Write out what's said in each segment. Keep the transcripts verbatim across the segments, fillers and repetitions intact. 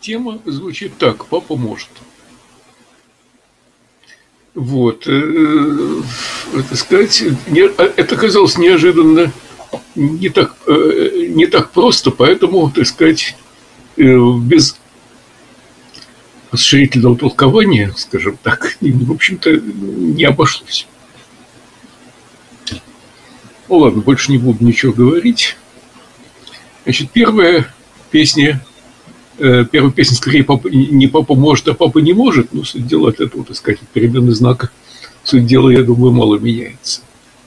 тема звучит так: папа может. Вот, э, так сказать, не, это оказалось неожиданно не так, э, не так просто, поэтому, так сказать, э, без расширительного толкования, скажем так, в общем-то, не обошлось. Ну ладно, больше не буду ничего говорить. Значит, первая песня, э, первая песня скорее папа, не папа может, а папа не может. Ну, суть дела от этого, так сказать, перемены знака. Суть дела, я думаю, мало меняется.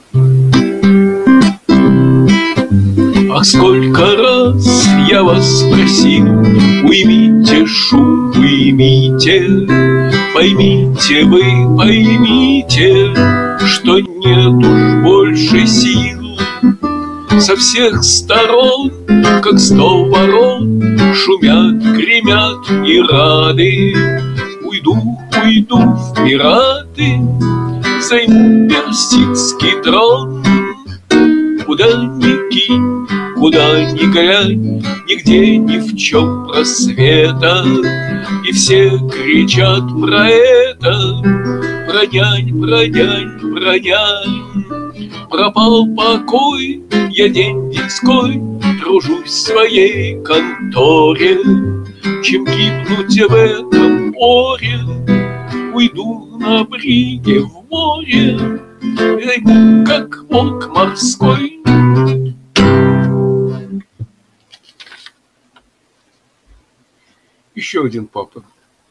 Ах, сколько раз я вас просил, уймите шум, уймите, поймите вы, поймите, что нет уж больше сил. Со всех сторон, как сто ворон, шумят, гремят и рады. Уйду, уйду в пираты, займу персидский трон. Куда ни кинь, куда ни глянь, нигде ни в чем просвета. И все кричат про это, про нянь, про нянь, про нянь. Пропал покой, я день-деньской тружусь в своей конторе. Чем гибнуть в этом море, уйду на бриге в море, займу, как волк морской. Еще один папа.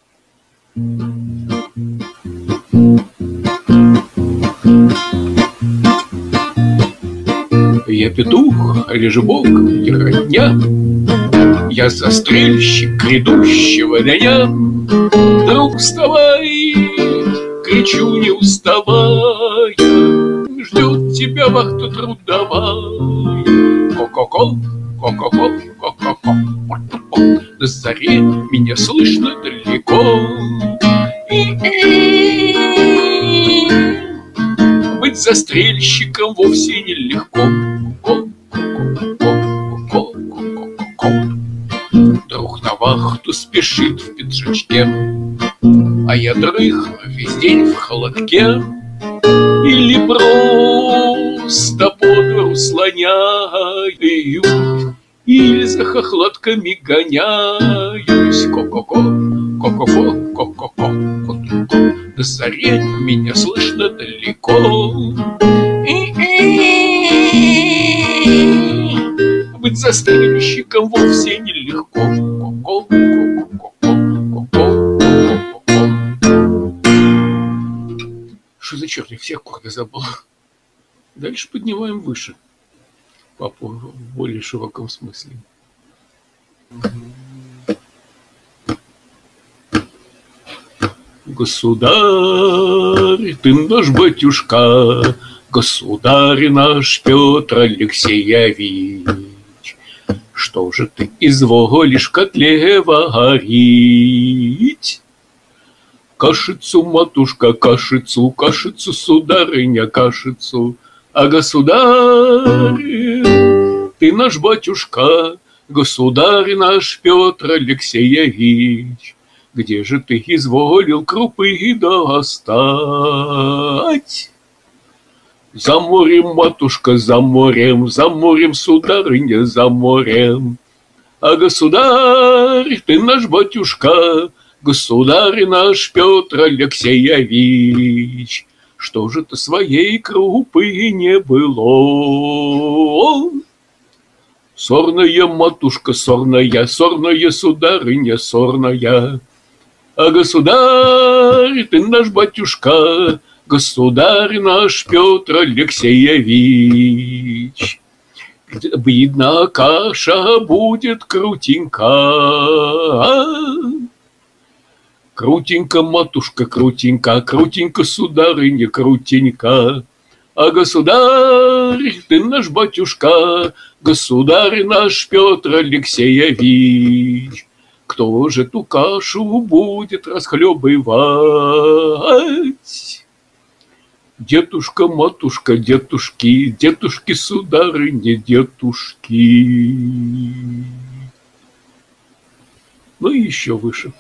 Я петух, лежебок, не родня, я застрельщик грядущего дня. Друг, вставай, кричу, не уставая, ждет тебя вахта трудовая. Ко-ко-ко, ко-ко-ко, ко-ко-ко. На заре меня слышно далеко. Быть застрельщиком вовсе нелегко. Друг на вахту спешит в пиджачке, а я дрых весь день в холодке. Или просто под гору слоняю, или за хохлатками гоняюсь. Ко-ко-ко, ко-ко-ко, ко-ко-ко. На заре меня слышно далеко. Быть застрельщиком вовсе нелегко. Что за черт, я все аккорды забыл. Дальше поднимаем выше. Папу в более широком смысле. Государь, ты наш батюшка, государь наш Петр Алексеевич, что же ты изволишь котле варить? Кашицу, матушка, кашицу, кашицу, сударыня, кашицу. А государь, ты наш батюшка, государь наш Петр Алексеевич, где же ты изволил крупы достать? За морем, матушка, за морем, за морем, сударыня, за морем. А государь, ты наш батюшка, государь наш Петр Алексеевич, что же ты своей крупы не было? Сорная, матушка, сорная, сорная, сударыня, сорная. А государь, ты наш батюшка, государь наш Петр Алексеевич, видно, каша будет крутенька. Крутенько, матушка, крутенько, крутенько, сударыня, крутенько. А государь, ты наш батюшка, государь наш Петр Алексеевич, кто же ту кашу будет расхлебывать? Дедушка, матушка, дедушки, дедушки, сударыня, дедушки. ну и еще выше.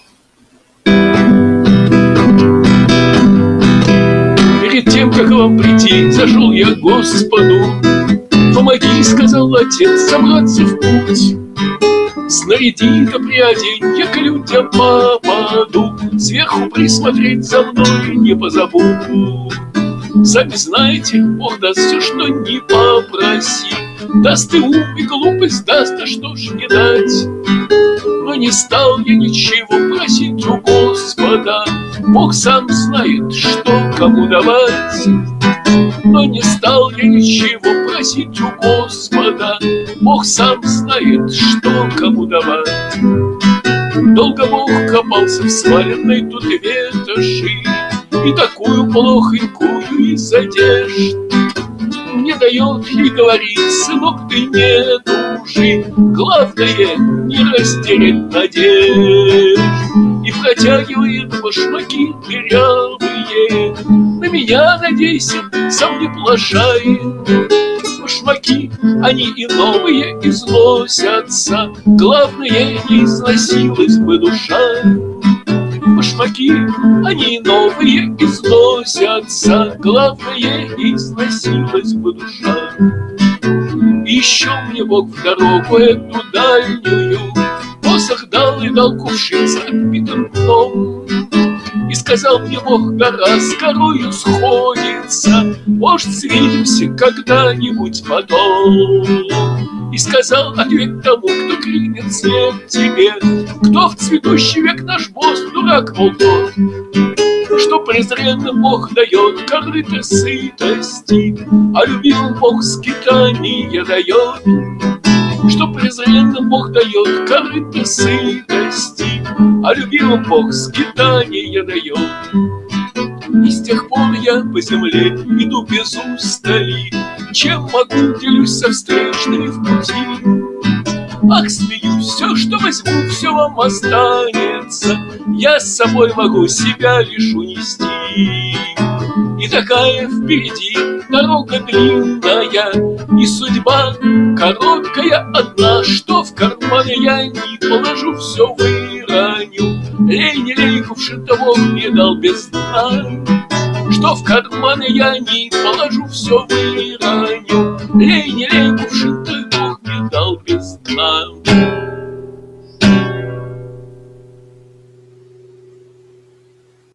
Перед тем, как вам прийти, зашел я к Господу. Помоги, сказал отец, собраться в путь. Снаряди да приодень, я к людям попаду, сверху присмотреть за мной не позабуду. Сами знаете, Бог даст все, что не попроси. Даст и ум, и глупость даст, а что ж не дать. Но не стал я ничего просить у Господа. Бог сам знает, что кому давать. Но не стал я ничего просить у Господа. Бог сам знает, что кому давать. Долго Бог копался в сваленной тут ветоши, и такую плохонькую из одежд мне дает и говорит: сынок, ты не души, главное не растерять надежд. И протягивает башмаки дырявые, на меня надейся, сам не плашай. Башмаки, они и новые износятся, главное, не износилась бы душа. Башмаки, они новые износятся, главное, не износилась бы душа. Еще мне Бог в дорогу эту дальнюю посох дал и дал кувшин с отбитым дном. И сказал мне Бог: гора с горою сходится, может, свидимся когда-нибудь потом. И сказал: ответь тому, кто крикнет след тебе, кто в цветущий век наш босс, дурак, мол, тот, что презренным Бог дает корыто сытости, а любимым Бог скитание дает. Что презренным Бог дает корыто сытости, а любимым Бог скитание дает. И с тех пор я по земле иду без устали, чем могу, делюсь со встречными в пути. Ах, смеюсь, все, что возьму, все вам останется, я с собой могу себя лишь унести. И такая впереди дорога длинная, и судьба короткая одна, что в кармане я не положу, все выроню. Лей, не лей, кувшин-то Бог мне дал без дна, что в карманы я не положу, все выроню. Лей, не лей,